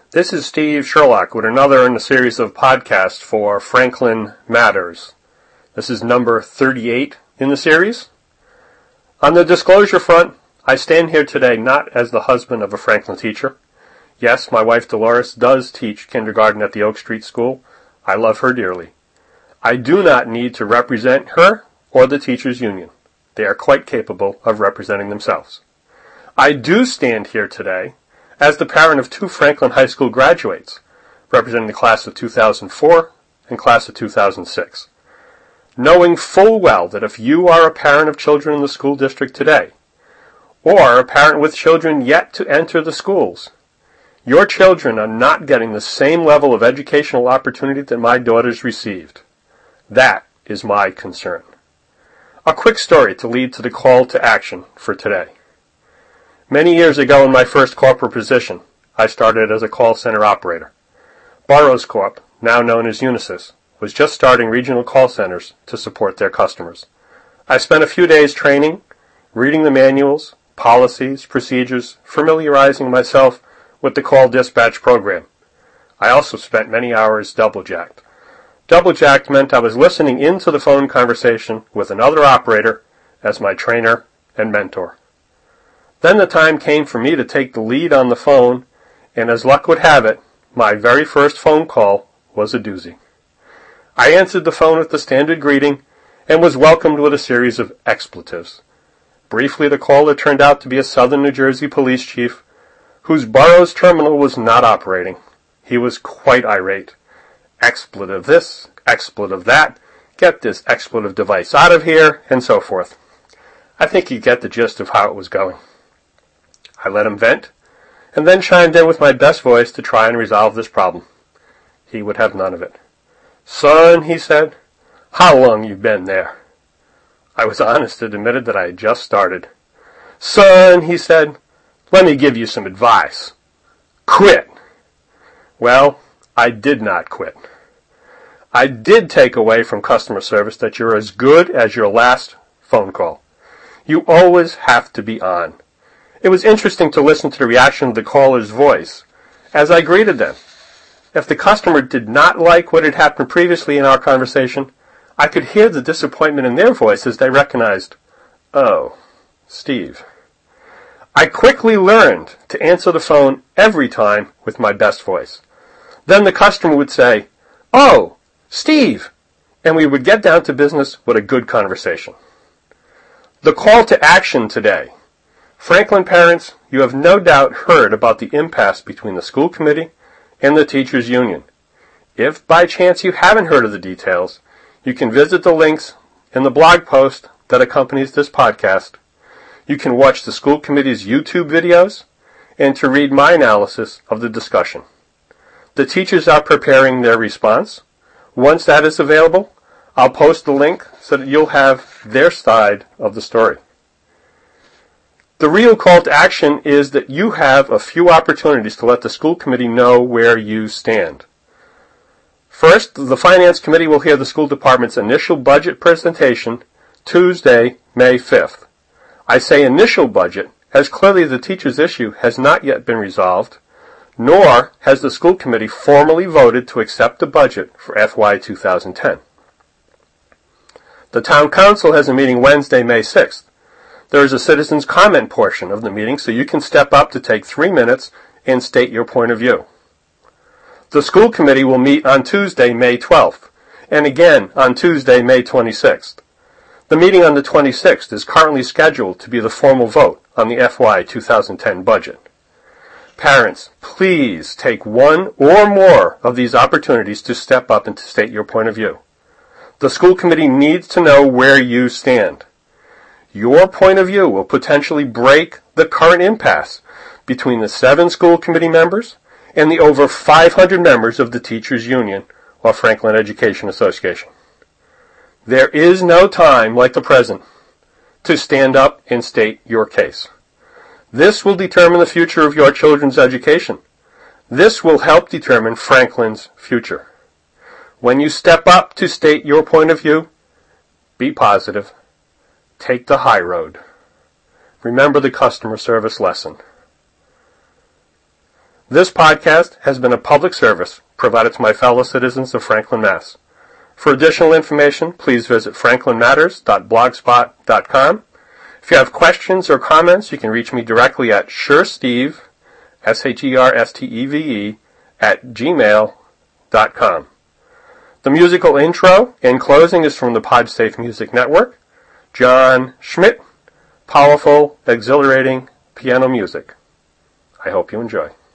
This is Steve Sherlock with another in the series of podcasts for Franklin Matters. This is number 38 in the series. On the disclosure front, I stand here today not as the husband of a Franklin teacher. Yes, my wife Dolores does teach kindergarten at the Oak Street School. I love her dearly. I do not need to represent her or the teachers' union. They are quite capable of representing themselves. I do stand here today as the parent of two Franklin High School graduates, representing the class of 2004 and class of 2006. Knowing full well that if you are a parent of children in the school district today, or a parent with children yet to enter the schools, your children are not getting the same level of educational opportunity that my daughters received. That is my concern. A quick story to lead to the call to action for today. Many years ago in my first corporate position, I started as a call center operator. Burroughs Corp., now known as Unisys, was just starting regional call centers to support their customers. I spent a few days training, reading the manuals, policies, procedures, familiarizing myself with the call dispatch program. I also spent many hours double-jacked. Double-jacked meant I was listening into the phone conversation with another operator as my trainer and mentor. Then the time came for me to take the lead on the phone, and as luck would have it, my very first phone call was a doozy. I answered the phone with the standard greeting and was welcomed with a series of expletives. Briefly, the caller turned out to be a Southern New Jersey police chief whose Burroughs terminal was not operating. He was quite irate. Expletive this, expletive that, get this expletive device out of here, and so forth. I think you get the gist of how it was going. I let him vent, and then chimed in with my best voice to try and resolve this problem. He would have none of it. "Son," he said, "how long you been there?" I was honest and admitted that I had just started. "Son," he said, "let me give you some advice. Quit." Well, I did not quit. I did take away from customer service that you're as good as your last phone call. You always have to be on. It was interesting to listen to the reaction of the caller's voice as I greeted them. If the customer did not like what had happened previously in our conversation, I could hear the disappointment in their voice as they recognized, "Oh, Steve." I quickly learned to answer the phone every time with my best voice. Then the customer would say, "Oh, Steve," and we would get down to business with a good conversation. The call to action today. Franklin parents, you have no doubt heard about the impasse between the school committee and the teachers' union. If by chance you haven't heard of the details, you can visit the links in the blog post that accompanies this podcast. You can watch the school committee's YouTube videos and to read my analysis of the discussion. The teachers are preparing their response. Once that is available, I'll post the link so that you'll have their side of the story. The real call to action is that you have a few opportunities to let the school committee know where you stand. First, the Finance Committee will hear the school department's initial budget presentation Tuesday, May 5th. I say initial budget, as clearly the teachers' issue has not yet been resolved, nor has the school committee formally voted to accept the budget for FY 2010. The Town Council has a meeting Wednesday, May 6th. There is a citizens' comment portion of the meeting, so you can step up to take 3 minutes and state your point of view. The school committee will meet on Tuesday, May 12th, and again on Tuesday, May 26th. The meeting on the 26th is currently scheduled to be the formal vote on the FY 2010 budget. Parents, please take one or more of these opportunities to step up and to state your point of view. The school committee needs to know where you stand. Your point of view will potentially break the current impasse between the 7 school committee members and the over 500 members of the Teachers Union or Franklin Education Association. There is no time like the present to stand up and state your case. This will determine the future of your children's education. This will help determine Franklin's future. When you step up to state your point of view, be positive. Take the high road. Remember the customer service lesson. This podcast has been a public service provided to my fellow citizens of Franklin, Mass. For additional information, please visit franklinmatters.blogspot.com. If you have questions or comments, you can reach me directly at shersteve, SHERSTEVE, @gmail.com. The musical intro and closing is from the PodSafe Music Network. John Schmidt, powerful, exhilarating piano music. I hope you enjoy.